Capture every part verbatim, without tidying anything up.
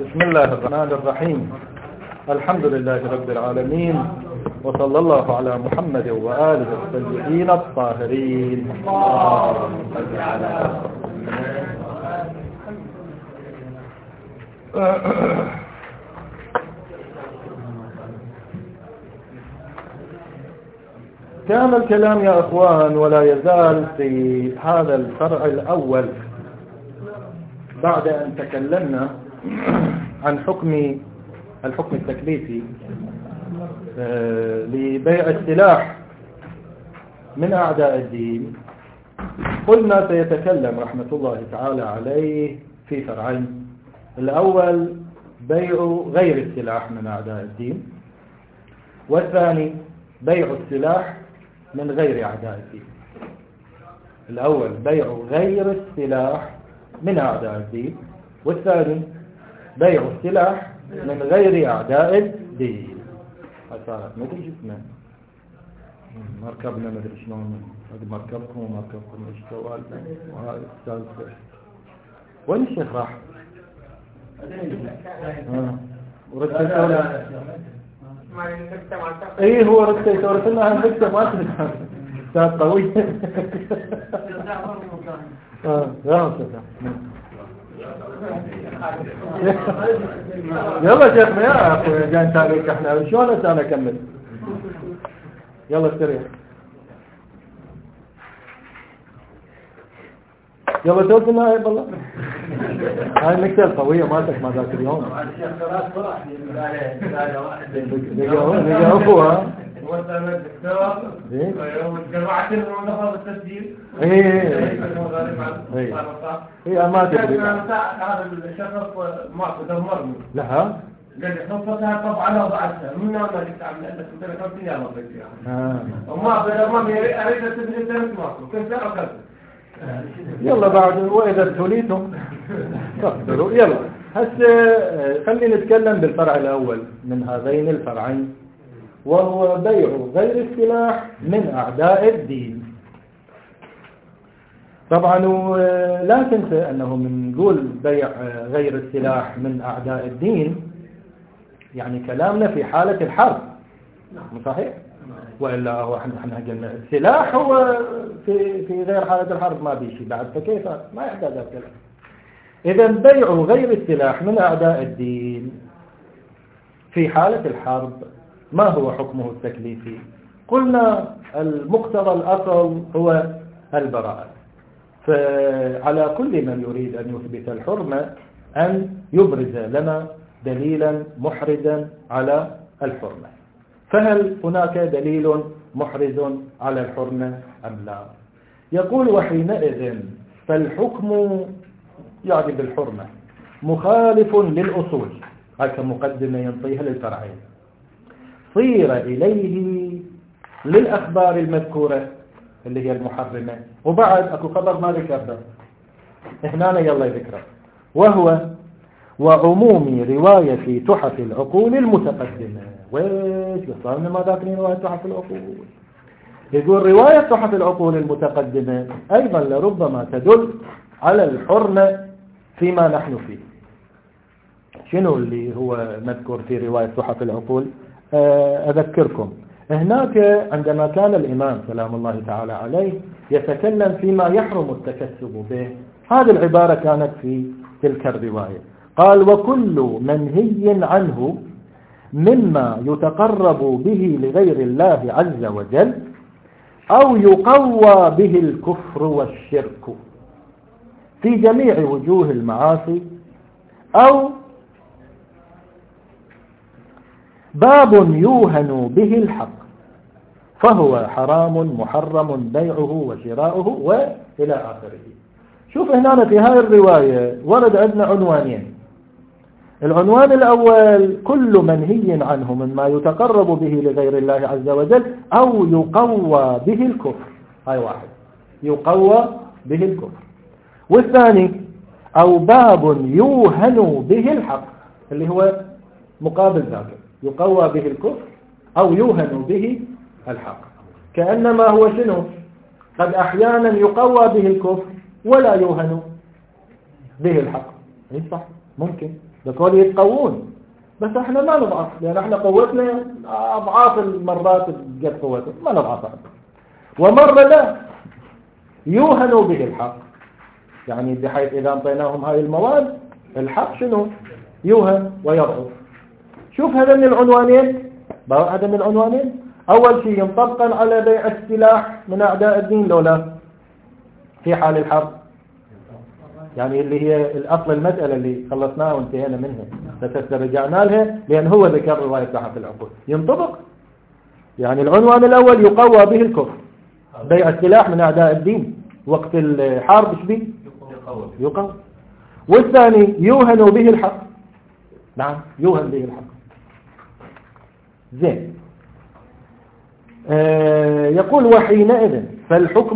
بسم الله الرحمن الرحيم. الحمد لله رب العالمين، وصلى الله على محمد وآله الطيبين الطاهرين. كان الكلام يا أخوان ولا يزال في هذا الفرع الأول بعد أن تكلمنا عن حكم الحكم التكليفي لبيع السلاح من أعداء الدين. قلنا سيتكلم رحمة الله تعالى عليه في فرعين: الأول بيع غير السلاح من أعداء الدين، والثاني بيع السلاح من غير أعداء الدين. الأول بيع غير السلاح من أعداء الدين، والثاني بيع السلاح من غير أعداء الدين. صارت ما ادري اسمه مركبنا ما ادري شلون هذا مركبكم ومركبكم ايش سوال وهذا استاذ وين الشيخ راح؟ اه ورثت ولا ايه هو رثت ورثنا هنكتب ما تنفع استاذ طويل اه يا استاذ يلا شيخنا يا اخوي جاي نتابعك احنا شلون انا اكمل. يلا استريح يلا توصل لنا والله هاي المكتب قويه مالتك ما ذاك اليوم دقيقه اخوها وانت الدكتور وجمعت لهم نفض التسجيل ايه ايه ما تدري هذا الشخص ما دمرني لا قال لي خلصتها طبعا وضعتها من ما جبت عم لك انت خمسين يا رب اه وما بدل ما اريد تدري ثلاث ماركو كنت اخذت يلا بعد واذا ابتليتم تقدروا. يلا هسه خلينا نتكلم بالفرع الاول من هذين الفرعين، وهو بيع غير السلاح من أعداء الدين. طبعا لا تنسى أنه من نقول بيع غير السلاح من أعداء الدين يعني كلامنا في حالة الحرب، صحيح؟ وإلا هو احنا قلنا السلاح هو في في غير حالة الحرب ما بيشي بعد، فكيف ما يحتاج هذا الكلام. إذا بيع غير السلاح من أعداء الدين في حالة الحرب ما هو حكمه التكليفي؟ قلنا المقتضى الأصل هو البراءة، فعلى كل من يريد أن يثبت الحرمة أن يبرز لنا دليلا محرزا على الحرمة. فهل هناك دليل محرز على الحرمة أم لا؟ يقول: وحينئذ فالحكم يعني بالحرمة مخالف للأصول، هكذا مقدمة ينطيها للفرعين، صير إليه للأخبار المذكورة اللي هي المحرمة، وبعد أكو خبر ما ذكره هنا يلا يذكره، وهو وعموم رواية تحف العقول المتقدمة. ويش قصرنا ما ذاكرين رواية تحف العقول؟ يقول رواية تحف العقول المتقدمة أيضا لربما تدل على الحرمة فيما نحن فيه. شنو اللي هو مذكور في رواية تحف العقول؟ أذكركم هناك عندما كان الإمام سلام الله تعالى عليه يتكلم فيما يحرم التكسب به، هذه العبارة كانت في تلك الرواية، قال: وكل منهي عنه مما يتقرب به لغير الله عز وجل أو يقوى به الكفر والشرك في جميع وجوه المعاصي، أو باب يوهن به الحق، فهو حرام محرم بيعه وشراؤه وإلى آخره. شوف هنا في هذه الرواية ورد عندنا عنوانين. العنوان الأول: كل منهي عنه مما يتقرب به لغير الله عز وجل أو يقوى به الكفر، هاي واحد يقوى به الكفر. والثاني: أو باب يوهن به الحق، اللي هو مقابل ذلك، يقوى به الكفر أو يوهن به الحق. كأنما هو شنو؟ قد أحيانا يقوى به الكفر ولا يوهن به الحق. إيه صح؟ ممكن بقول يتقوون، بس احنا ما نضعف، لأن احنا قوتنا أضعاف المرات قد قوتنا، ما نضعف. ومرة لا، يوهنوا به الحق، يعني بحيث إذا انطيناهم هاي المواد الحق شنو يوهن ويضعف. شوف هذا من العنوانين، هذا من العنوانين. أول شيء ينطبقا على بيع السلاح من أعداء الدين لولا في حال الحرب، يعني اللي هي الأصل المسألة اللي خلصناها وانتهينا منها، بس رجعنا لها لأن هو ذكر رواية صاحب العقول ينطبق. يعني العنوان الأول يقوى به الكفر، بيع السلاح من أعداء الدين وقت الحرب ايش به يقوى. والثاني يوهن به الحق، نعم يوهن به الحق. زين. آه يقول وحينئذ فالحكم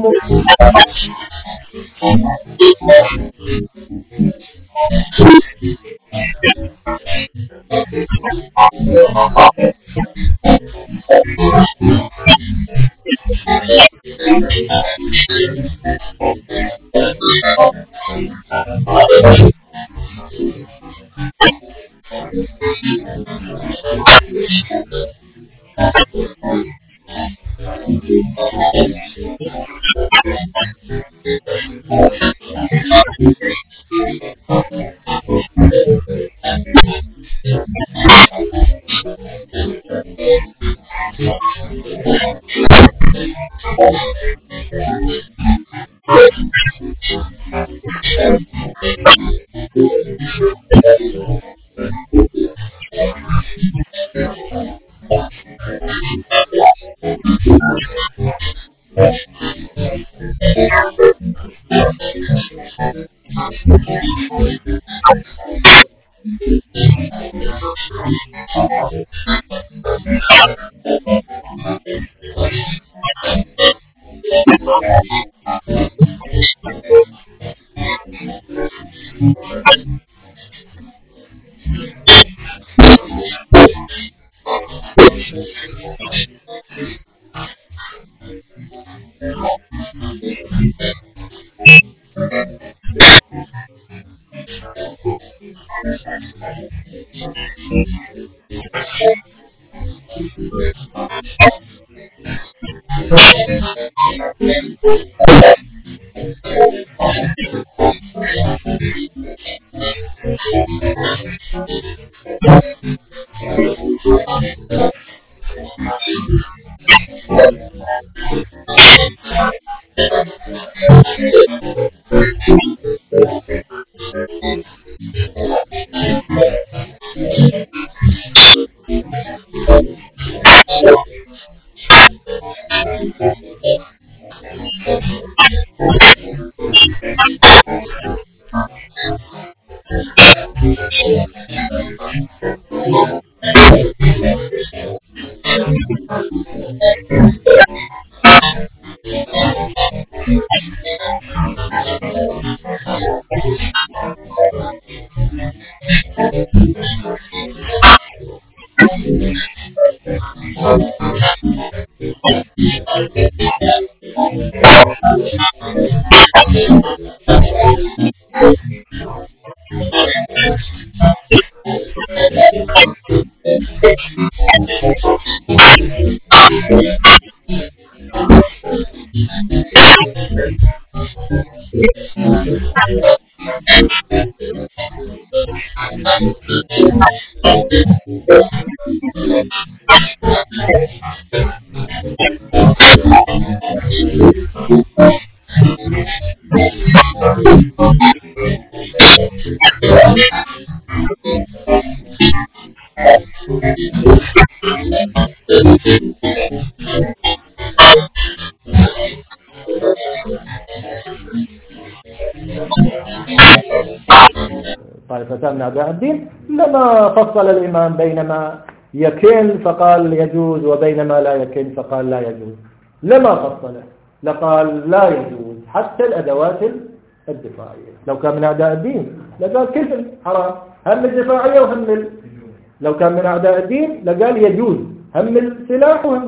طائفتان من أعداء الدين، لما فصل الإمام بينما يكن فقال يجوز وبينما لا يكن فقال لا يجوز، لما فصله لقال لا يجوز حتى الأدوات الدفاعية. لو كان من أعداء الدين لقال كفر حرام، هم الدفاعية وهم ال... لو كان من أعداء الدين لقال يجوز هم السلاح وهم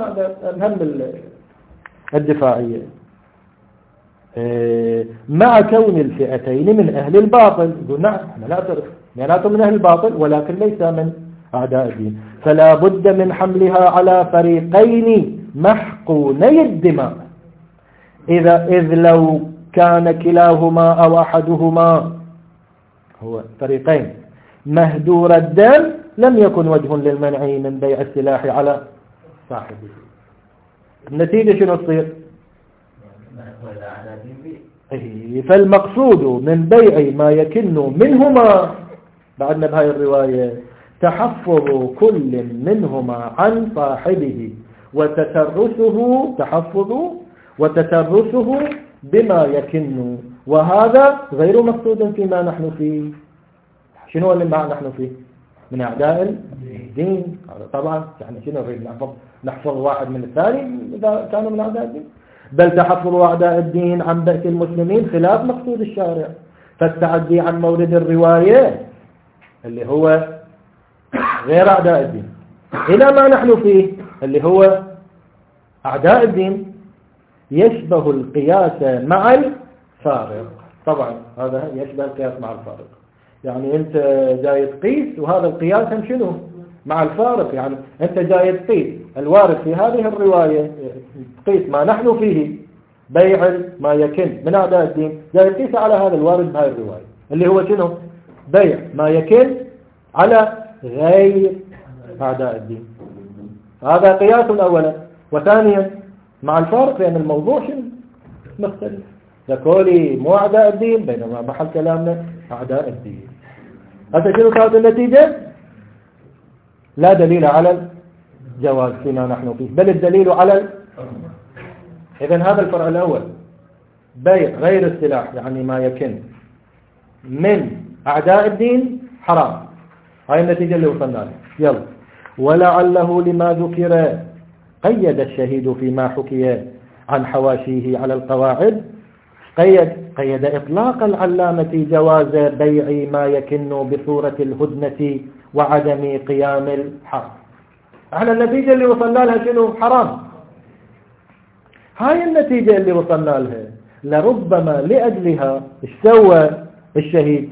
هم الدفاعية، مع كون الفئتين من أهل الباطل. يقول نعم احنا لا نعترف اثنيناتهم من أهل الباطل ولكن ليس من أعداء الدين. فلا بد من حملها على فريقين محقوني الدماء، إذا إذ لو كان كلاهما أو أحدهما هو فريقين مهدور الدم لم يكن وجه للمنع من بيع السلاح على صاحبه. النتيجة شنو تصير؟ فالمقصود من بيع ما يكن منهما بعدنا بهاي الرواية تحفظ كل منهما عن صاحبه وتترسه تحفظ وتترسه بما يكن، وهذا غير مقصود فيما نحن فيه. شنو اللي ما نحن فيه من أعداء الدين؟ طبعا يعني شنو نريد نحفظ نحفظ واحد من الثاني إذا كانوا من أعداء الدين؟ بل تحفظ أعداء الدين عن بأس المسلمين خلاف مقصود الشارع. فالتعدي عن مورد الرواية اللي هو غير أعداء الدين إلى ما نحن فيه اللي هو أعداء الدين يشبه القياس مع الفارق. طبعا هذا يشبه القياس مع الفارق، يعني أنت جاي تقيس وهذا القياس هم شنو مع الفارق. يعني أنت جاي تقيس الوارد في هذه الرواية، تقيس ما نحن فيه بيع ما يكن من أعداء الدين، جاي تقيس على هذا الوارد بهذه الرواية اللي هو شنو بيع ما يكن على غير أعداء الدين. هذا قياس أولا. وثانيا مع الفارق لأن الموضوع شنو مختلف، لكولي مو أعداء الدين بينما محل كلامنا أعداء الدين. هذا شنو كانت النتيجة؟ لا دليل على الجواز فيما نحن فيه، بل الدليل على. إذن هذا الفرع الأول بيع غير السلاح يعني ما يكن من أعداء الدين حرام. هاي النتيجة اللي وصلنا لها. يلا. ولعله لما ذكر قيد الشهيد فيما حكي عن حواشيه على القواعد قيد قيد إطلاق العلامة جواز بيع ما يكن بصورة الهدنة وعدم قيام الحرب. احنا النتيجة اللي وصلنا لها شنو؟ حرام. هاي النتيجة اللي وصلنا لها لربما لأجلها اشتوى الشهيد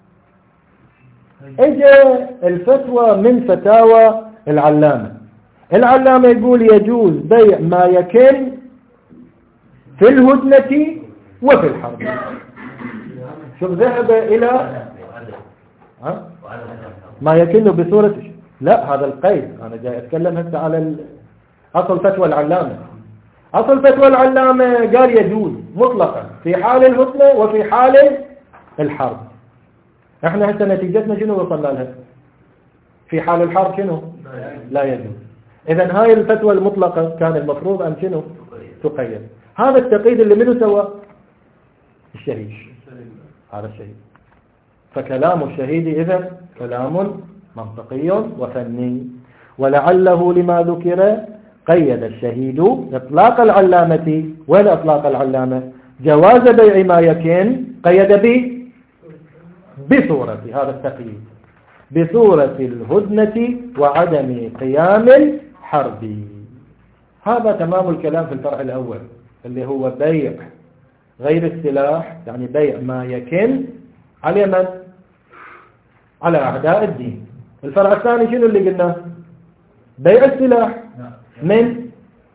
اجى الفتوى من فتاوى العلامة. العلامة يقول يجوز بيع ما يكن في الهدنة وفي الحرب. شوف ذهب إلى ها؟ ما يكن بصورة. لا هذا القيد أنا جاي أتكلم هسه على أصل فتوى العلامة. أصل فتوى العلامة قال يجوز مطلقا في حال الهدنة وفي حال الحرب. احنا هسه نتيجتنا شنو وصلنا لها؟ في حال الحرب شنو؟ لا يجوز. إذن هاي الفتوى المطلقة كان المفروض أن شنو؟ تقيد. هذا التقييد اللي منه سوى الشهيد، هذا الشهيد. فكلام الشهيد إذن كلام منطقي وفني. ولعله لما ذكر قيد الشهيد إطلاق العلامة. وين إطلاق العلامة؟ جواز بيع ما يكن قيد به بصورة هذا التقييد بصورة الهدنة وعدم قيام الحرب. هذا تمام الكلام في الفرع الأول اللي هو بيع غير السلاح يعني بيع ما يكن على من؟ على أعداء الدين. الفرع الثاني شنو اللي قلنا؟ بيع السلاح من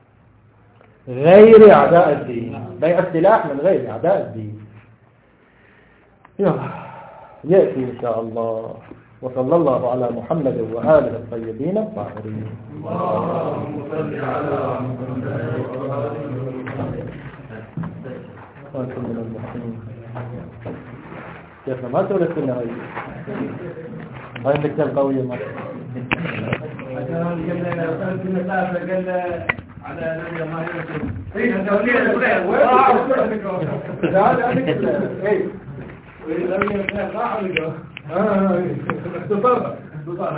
غير أعداء الدين. بيع السلاح من غير أعداء الدين. يلا يأتي إن شاء الله. وصلى الله على محمد وآله الطيبين الطاهرين. اللهم صل على محمد وآله وأنتم من المحسنين. كيف ما تقول لنا هاي هاي النكتة القوية ما على نبي ما يرسل ايه انت وليه الغير وين لا لا ايه وين لم يكن راح له اه اختصار اختصار